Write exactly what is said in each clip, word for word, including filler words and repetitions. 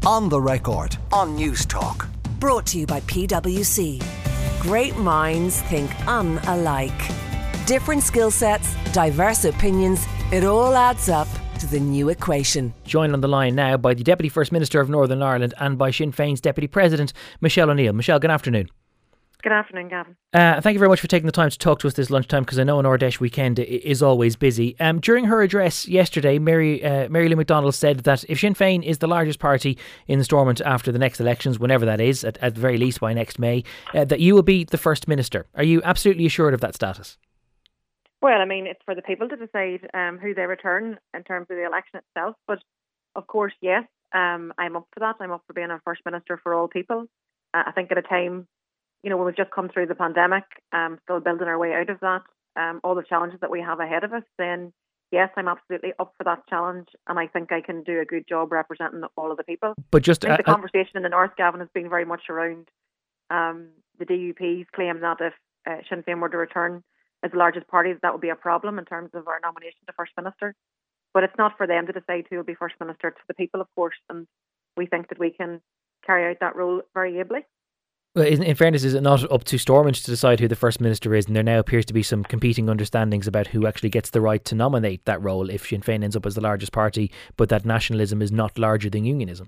On the Record on News Talk. Brought to you by P W C. Great minds think un-alike. Different skill sets, diverse opinions, it all adds up to the new equation. Joined on the line now by the Deputy First Minister of Northern Ireland and by Sinn Féin's Deputy President, Michelle O'Neill. Michelle, good afternoon. Good afternoon, Gavin. Uh, thank you very much for taking the time to talk to us this lunchtime, because I know an Ard Fheis weekend is always busy. Um, during her address yesterday, Mary uh, Mary Lou McDonald said that if Sinn Féin is the largest party in the Stormont after the next elections, whenever that is, at, at the very least by next May, uh, that you will be the First Minister. Are you absolutely assured of that status? Well, I mean, it's for the people to decide um, who they return in terms of the election itself. But of course, yes, um, I'm up for that. I'm up for being a First Minister for all people. Uh, I think at a time, you know, when we've just come through the pandemic, um, still building our way out of that, um, all the challenges that we have ahead of us, then yes, I'm absolutely up for that challenge, and I think I can do a good job representing all of the people. But just I think uh, the conversation in the North, Gavin, has been very much around um, the D U P's claim that if uh, Sinn Féin were to return as the largest party, that would be a problem in terms of our nomination to First Minister. But it's not for them to decide who will be First Minister. It's for the people, of course, and we think that we can carry out that role very ably. Well, in, in fairness, is it not up to Stormont to decide who the First Minister is? And there now appears to be some competing understandings about who actually gets the right to nominate that role if Sinn Féin ends up as the largest party, but that nationalism is not larger than unionism.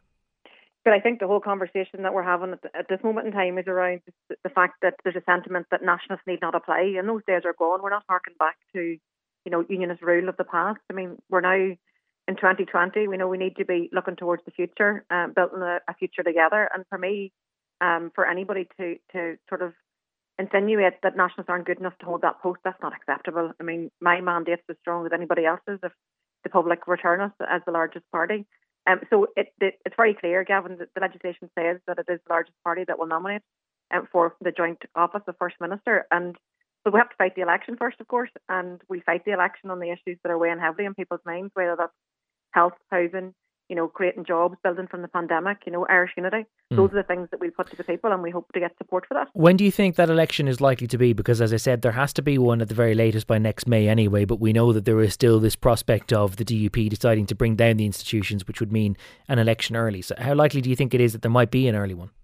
But I think the whole conversation that we're having at, the, at this moment in time is around the, the fact that there's a sentiment that nationalists need not apply, and those days are gone. We're not harking back to, you know, unionist rule of the past. I mean, we're now in twenty twenty. We know we need to be looking towards the future, uh, building a, a future together. And for me, Um, for anybody to, to sort of insinuate that nationalists aren't good enough to hold that post, that's not acceptable. I mean, my mandate's as strong as anybody else's if the public return us as the largest party. Um, so it, it, it's very clear, Gavin, that the legislation says that it is the largest party that will nominate um, for the joint office of First Minister. And but we have to fight the election first, of course, and we fight the election on the issues that are weighing heavily on people's minds, whether that's health, housing, you know, creating jobs, building from the pandemic, you know, Irish unity. Mm. Those are the things that we'll put to the people, and we hope to get support for that. When do you think that election is likely to be? Because, as I said, there has to be one at the very latest by next May anyway, but we know that there is still this prospect of the D U P deciding to bring down the institutions, which would mean an election early. So how likely do you think it is that there might be an early one?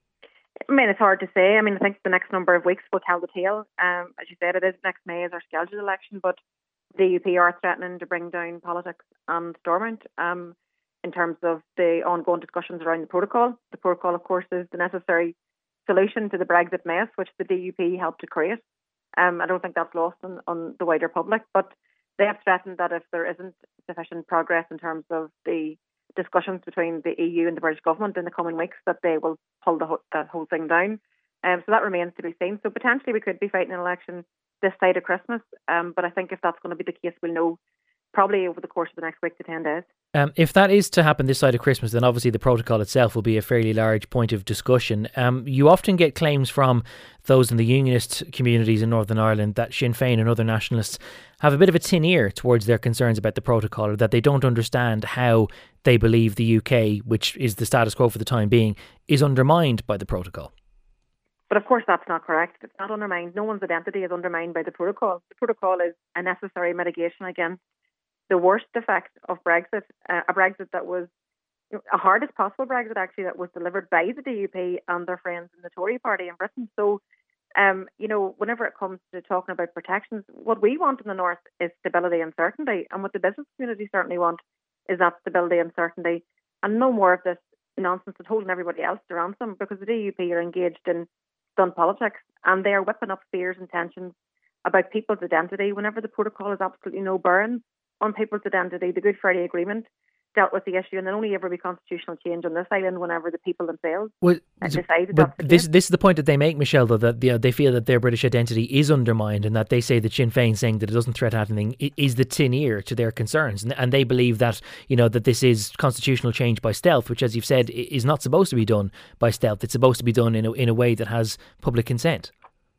I mean, it's hard to say. I mean, I think the next number of weeks will tell the tale. Um, as you said, it is next May is our scheduled election, but the D U P are threatening to bring down politics and Stormont. Um, in terms of the ongoing discussions around the protocol. The protocol, of course, is the necessary solution to the Brexit mess, which the D U P helped to create. Um, I don't think that's lost on, on the wider public, but they have threatened that if there isn't sufficient progress in terms of the discussions between the E U and the British government in the coming weeks, that they will pull the, ho- the whole thing down. Um, so that remains to be seen. So potentially we could be fighting an election this side of Christmas, um, but I think if that's going to be the case, we'll know probably over the course of the next week to ten days. Um, if that is to happen this side of Christmas, then obviously the protocol itself will be a fairly large point of discussion. Um, you often get claims from those in the unionist communities in Northern Ireland that Sinn Féin and other nationalists have a bit of a tin ear towards their concerns about the protocol, or that they don't understand how they believe the U K, which is the status quo for the time being, is undermined by the protocol. But of course that's not correct. It's not undermined. No one's identity is undermined by the protocol. The protocol is a necessary mitigation against the worst effect of Brexit, uh, a Brexit that was you know, a hardest possible Brexit actually that was delivered by the D U P and their friends in the Tory party in Britain. So, um, you know, whenever it comes to talking about protections, what we want in the North is stability and certainty, and what the business community certainly want is that stability and certainty, and no more of this nonsense of holding everybody else to ransom, because the D U P are engaged in stunt politics and they are whipping up fears and tensions about people's identity whenever the protocol has absolutely no bearing on people's identity. The Good Friday Agreement dealt with the issue, and there'll only ever be constitutional change on this island whenever the people themselves well, decide. But this this is the point that they make, Michelle, though, that you know, they feel that their British identity is undermined, and that they say that Sinn Féin saying that it doesn't threaten anything is the tin ear to their concerns, and, and they believe that you know that this is constitutional change by stealth, which, as you've said, is not supposed to be done by stealth. It's supposed to be done in a, in a way that has public consent.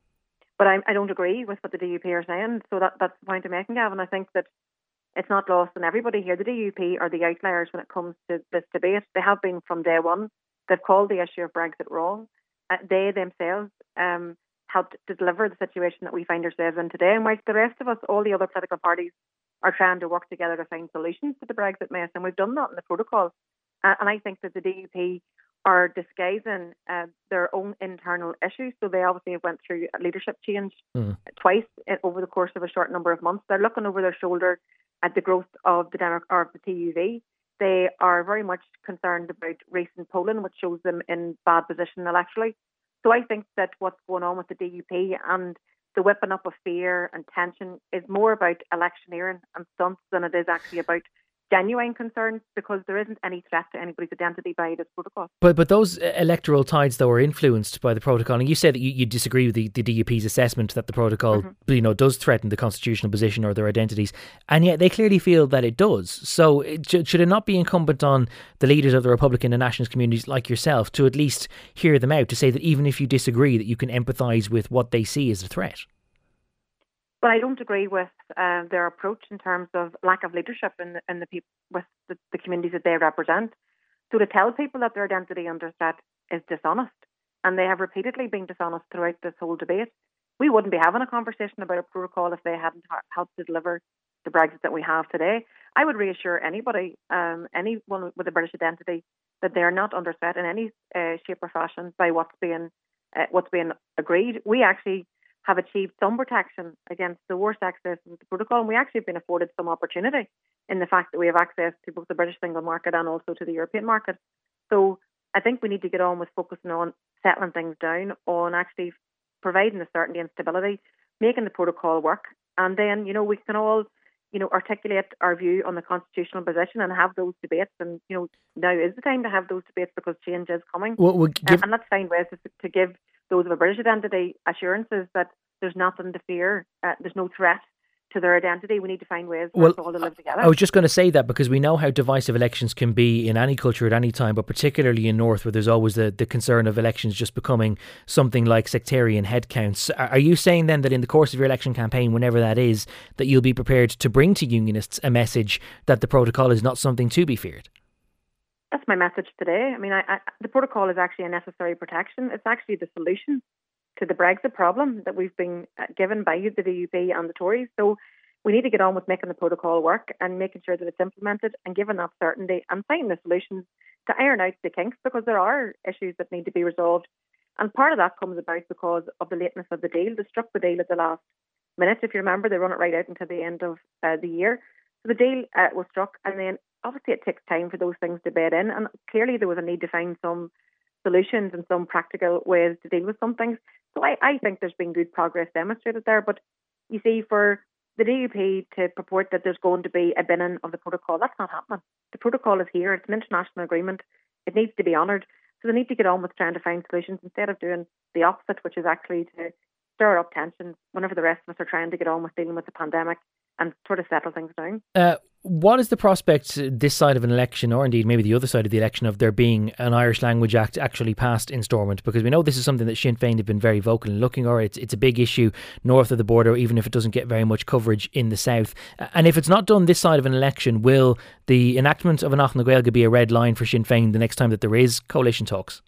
But I, I don't agree with what the D U P are saying, so that that's the point I'm making, Gavin. I think that it's not lost on everybody here. The D U P are the outliers when it comes to this debate. They have been from day one. They've called the issue of Brexit wrong. Uh, they themselves um, helped to deliver the situation that we find ourselves in today. And whilst the rest of us, all the other political parties, are trying to work together to find solutions to the Brexit mess, and we've done that in the protocol. Uh, and I think that the D U P are disguising uh, their own internal issues. So they obviously have went through a leadership change mm. twice over the course of a short number of months. They're looking over their shoulder at the growth of the Demo- or the T U V. They are very much concerned about recent polling, which shows them in bad position electorally. So I think that what's going on with the D U P and the whipping up of fear and tension is more about electioneering and stunts than it is actually about genuine concerns, because there isn't any threat to anybody's identity by this protocol. But but those electoral tides, though, are influenced by the protocol. And you said that you, you disagree with the, the D U P's assessment that the protocol, mm-hmm. you know, does threaten the constitutional position or their identities, and yet they clearly feel that it does. So it, should it not be incumbent on the leaders of the Republican and nationalist communities like yourself to at least hear them out, to say that even if you disagree, that you can empathise with what they see as a threat? But I don't agree with uh, their approach in terms of lack of leadership in the, in the people with the, the communities that they represent. So to tell people that their identity under threat is dishonest, and they have repeatedly been dishonest throughout this whole debate, we wouldn't be having a conversation about a protocol if they hadn't helped to deliver the Brexit that we have today. I would reassure anybody, um, anyone with a British identity, that they are not under threat in any uh, shape or fashion by what's being uh, what's being agreed. We actually have achieved some protection against the worst access to the protocol, and we actually have been afforded some opportunity in the fact that we have access to both the British single market and also to the European market. So I think we need to get on with focusing on settling things down, on actually providing the certainty and stability, making the protocol work, and then, you know, we can all, you know, articulate our view on the constitutional position and have those debates. And, you know, now is the time to have those debates because change is coming. Well, we'll give- um, and let's find ways to, to give those of a British identity assurances that there's nothing to fear, uh, there's no threat to their identity. We need to find ways for well, us all to live together. I was just going to say that because we know how divisive elections can be in any culture at any time, but particularly in North, where there's always the, the concern of elections just becoming something like sectarian headcounts. Are, are you saying then that in the course of your election campaign, whenever that is, that you'll be prepared to bring to unionists a message that the protocol is not something to be feared? That's my message today. I mean, I, I, the protocol is actually a necessary protection. It's actually the solution to the Brexit problem that we've been given by the D U P and the Tories. So we need to get on with making the protocol work and making sure that it's implemented and given that certainty and finding the solutions to iron out the kinks, because there are issues that need to be resolved. And part of that comes about because of the lateness of the deal. They struck the deal at the last minute. If you remember, they run it right out until the end of uh, the year. So the deal uh, was struck, and then obviously it takes time for those things to bed in. And clearly there was a need to find some solutions and some practical ways to deal with some things. So I, I think there's been good progress demonstrated there. But you see, for the D U P to purport that there's going to be a binning of the protocol, that's not happening. The protocol is here. It's an international agreement. It needs to be honoured. So they need to get on with trying to find solutions instead of doing the opposite, which is actually to stir up tensions whenever the rest of us are trying to get on with dealing with the pandemic and sort of settle things down. Uh, what is the prospect this side of an election, or indeed maybe the other side of the election, of there being an Irish Language Act actually passed in Stormont? Because we know this is something that Sinn Féin have been very vocal in looking at. It's, it's a big issue north of the border, even if it doesn't get very much coverage in the south. And if it's not done this side of an election, will the enactment of an Acht na Gaeilge be a red line for Sinn Féin the next time that there is coalition talks?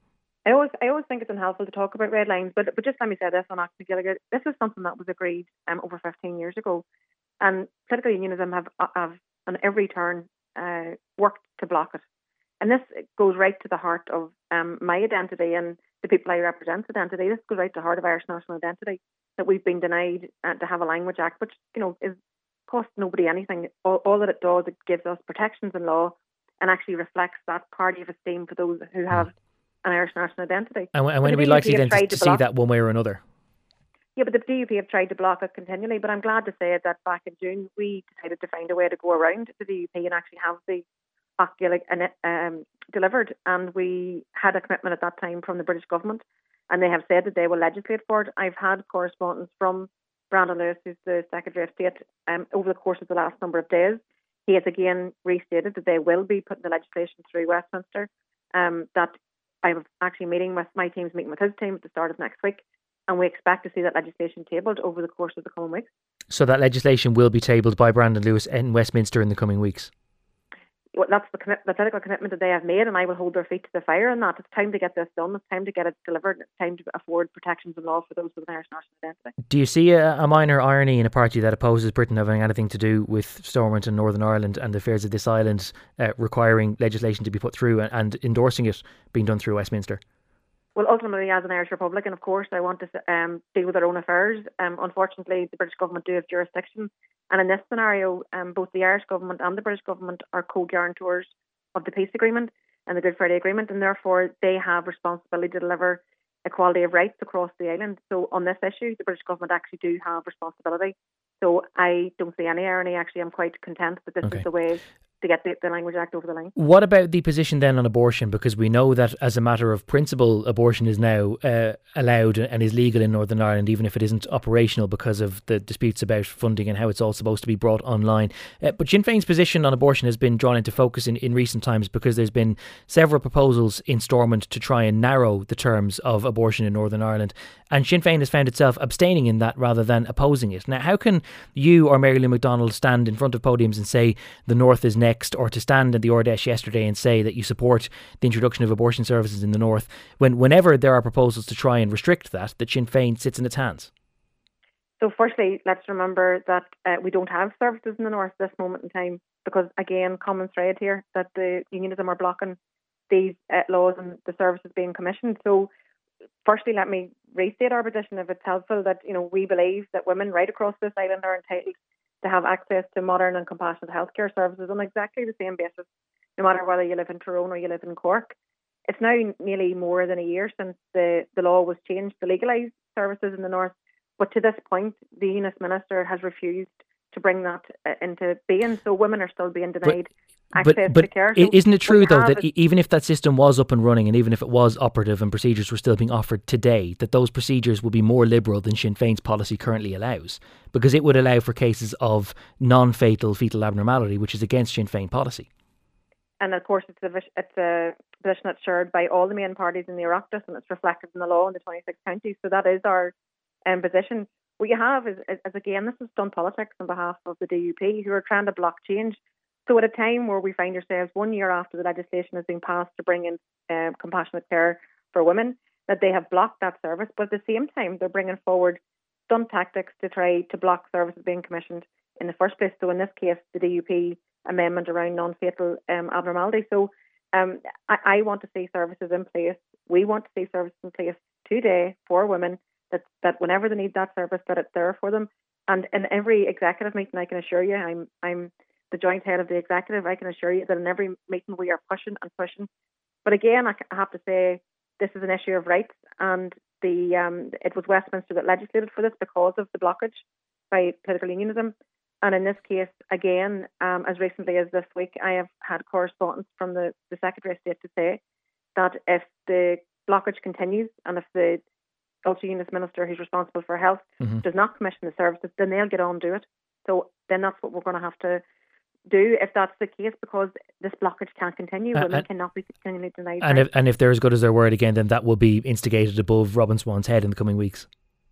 I always, I always think it's unhelpful to talk about red lines, but but just let me say this on Acht na Gaeilge. This is something that was agreed um, over fifteen years ago, and political unionism have, have on every turn uh, worked to block it. And this goes right to the heart of um, my identity and the people I represent's identity. This goes right to the heart of Irish national identity, that we've been denied uh, to have a Language Act, which, you know, is costs nobody anything. All, all that it does, it gives us protections in law and actually reflects that party of esteem for those who have an Irish national identity. And when, and when are we likely then to, to see that one way or another? Yeah, but the D U P have tried to block it continually. But I'm glad to say that back in June, we decided to find a way to go around the D U P and actually have the Acht na Gaeilge um, delivered. And we had a commitment at that time from the British government, and they have said that they will legislate for it. I've had correspondence from Brandon Lewis, who's the Secretary of State, um, over the course of the last number of days. He has again restated that they will be putting the legislation through Westminster, um, that I'm actually meeting with, my team's meeting with his team at the start of next week. And we expect to see that legislation tabled over the course of the coming weeks. So that legislation will be tabled by Brandon Lewis in Westminster in the coming weeks? well, that's the, commit, the political commitment that they have made, and I will hold their feet to the fire on that. It's time to get this done. It's time to get it delivered. It's time to afford protections and law for those with an Irish national identity. Do you see a, a minor irony in a party that opposes Britain having anything to do with Stormont and Northern Ireland and the affairs of this island uh, requiring legislation to be put through and, and endorsing it being done through Westminster? Well, ultimately, as an Irish Republican, of course, I want to um, deal with their own affairs. Um, unfortunately, the British government do have jurisdiction. And in this scenario, um, both the Irish government and the British government are co-guarantors of the peace agreement and the Good Friday Agreement, and therefore they have responsibility to deliver equality of rights across the island. So on this issue, the British government actually do have responsibility. So I don't see any irony. Actually, I'm quite content that this okay. is the way to get the, the Language Act over the line. What about the position then on abortion? Because we know that as a matter of principle, abortion is now uh, allowed and is legal in Northern Ireland, even if it isn't operational because of the disputes about funding and how it's all supposed to be brought online. Uh, but Sinn Féin's position on abortion has been drawn into focus in, in recent times because there's been several proposals in Stormont to try and narrow the terms of abortion in Northern Ireland. And Sinn Féin has found itself abstaining in that rather than opposing it. Now, how can you or Mary Lou McDonald stand in front of podiums and say the North is next, or to stand in the Ard Fheis yesterday and say that you support the introduction of abortion services in the North, when whenever there are proposals to try and restrict that, that Sinn Féin sits in its hands? So firstly, let's remember that uh, we don't have services in the North at this moment in time because, again, common thread here, that the unionism are blocking these uh, laws and the services being commissioned. So firstly, let me restate our position, if it's helpful, that you know we believe that women right across this island are entitled to have access to modern and compassionate healthcare services on exactly the same basis, no matter whether you live in Tyrone or you live in Cork. It's now nearly more than a year since the, the law was changed to legalise services in the North, but to this point, the Unionist Minister has refused to bring that uh, into being, so women are still being denied but, access but, but to care. So isn't it true, though, that even if that system was up and running and even if it was operative and procedures were still being offered today, that those procedures would be more liberal than Sinn Féin's policy currently allows? Because it would allow for cases of non-fatal fetal abnormality, which is against Sinn Féin policy. And of course, it's a, it's a position that's shared by all the main parties in the Oireachtas, and it's reflected in the law in the twenty-six counties. So that is our um, position. What you have is, is, is, again, this is done politics on behalf of the D U P, who are trying to block change. So at a time where we find ourselves one year after the legislation has been passed to bring in um, compassionate care for women, that they have blocked that service, but at the same time, they're bringing forward stunt tactics to try to block services being commissioned in the first place. So in this case, the D U P amendment around non-fatal um, abnormality. So um, I, I want to see services in place. We want to see services in place today for women, that, that whenever they need that service, that it's there for them. And in every executive meeting, I can assure you, I'm I'm the joint head of the executive, I can assure you that in every meeting we are pushing and pushing. But again, I have to say, this is an issue of rights, and the um, it was Westminster that legislated for this because of the blockage by political unionism. And in this case, again, um, as recently as this week, I have had correspondence from the, the Secretary of State to say that if the blockage continues and if the Ulster Unionist Minister who's responsible for health mm-hmm. does not commission the services, then they'll get on to it. So then that's what we're going to have to do if that's the case, because this blockage can't continue. Uh, Women and, cannot be continually denied. And if, and if they're as good as their word again, then that will be instigated above Robin Swan's head in the coming weeks.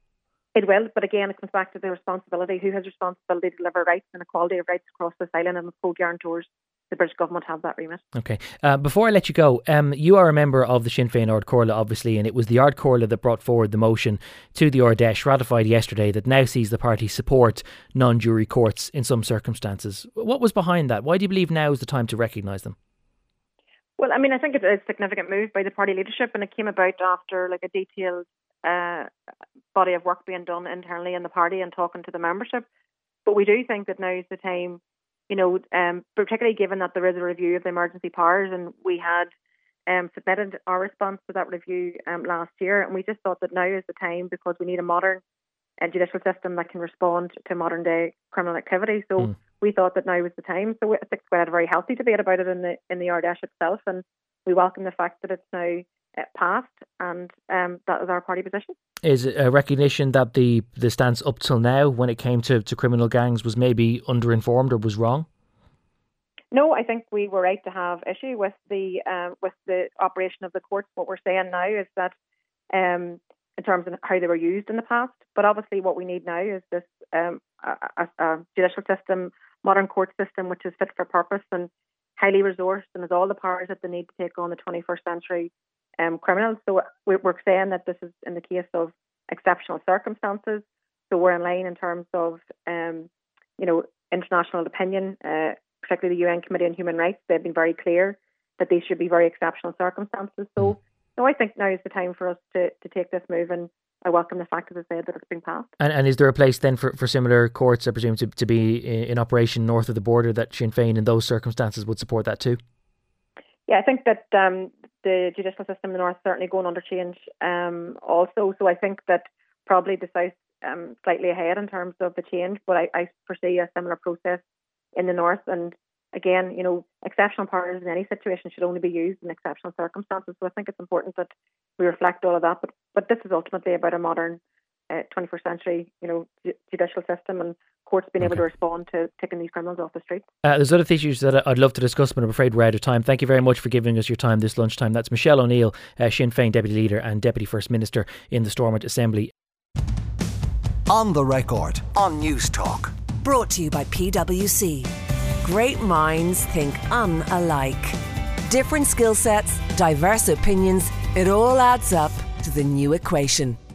It will, but again, it comes back to the responsibility. Who has responsibility to deliver rights and equality of rights across this island, and the co-guarantors, the British government, have that remit. Okay. Uh, before I let you go, um, you are a member of the Sinn Féin Ard Comhairle, obviously, and it was the Ard Comhairle that brought forward the motion to the Ard Fheis, ratified yesterday, that now sees the party support non-jury courts in some circumstances. What was behind that? Why do you believe now is the time to recognise them? Well, I mean, I think it's a significant move by the party leadership, and it came about after like a detailed uh, body of work being done internally in the party and talking to the membership. But we do think that now is the time, you know, um, particularly given that there is a review of the emergency powers, and we had um, submitted our response to that review um, last year, and we just thought that now is the time, because we need a modern uh, judicial system that can respond to modern day criminal activity. So mm. we thought that now was the time. So I think we had a very healthy debate about it in the in the Ard Fheis itself, and we welcome the fact that it's now uh, passed, and um, that is our party position. Is it a recognition that the, the stance up till now, when it came to, to criminal gangs, was maybe underinformed or was wrong? No, I think we were right to have issue with the uh, with the operation of the courts. What we're saying now is that um, in terms of how they were used in the past, but obviously what we need now is this um, a, a, a judicial system, modern court system, which is fit for purpose and highly resourced and has all the powers that they need to take on the twenty-first century um, criminals. So we're saying that this is in the case of exceptional circumstances. So we're in line in terms of, um, you know, international opinion, uh, particularly the U N Committee on Human Rights. They've been very clear that these should be very exceptional circumstances. So, so I think now is the time for us to, to take this move, and I welcome the fact, as I said, that it's been passed. And, and is there a place then for, for similar courts, I presume, to, to be in, in operation north of the border, that Sinn Féin in those circumstances would support that too? Yeah, I think that um, the judicial system in the north is certainly going under change um, also. So I think that probably the south um, slightly ahead in terms of the change, but I, I foresee a similar process in the north. And again, you know, exceptional powers in any situation should only be used in exceptional circumstances. So I think it's important that we reflect all of that. But but this is ultimately about a modern uh, twenty-first century, you know, ju- judicial system and courts being okay. able to respond to taking these criminals off the streets. Uh, there's other issues that I'd love to discuss, but I'm afraid we're out of time. Thank you very much for giving us your time this lunchtime. That's Michelle O'Neill, uh, Sinn Féin Deputy Leader and Deputy First Minister in the Stormont Assembly. On the Record on News Talk. Brought to you by P W C. Great minds think unalike. Different skill sets, diverse opinions. It all adds up to the new equation.